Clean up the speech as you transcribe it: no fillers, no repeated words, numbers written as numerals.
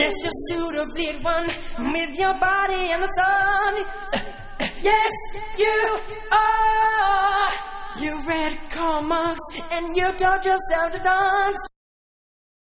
dress your suit of bleed one with your body in the sun. Yes, you are. You red corn monks, and you taught yourself to dance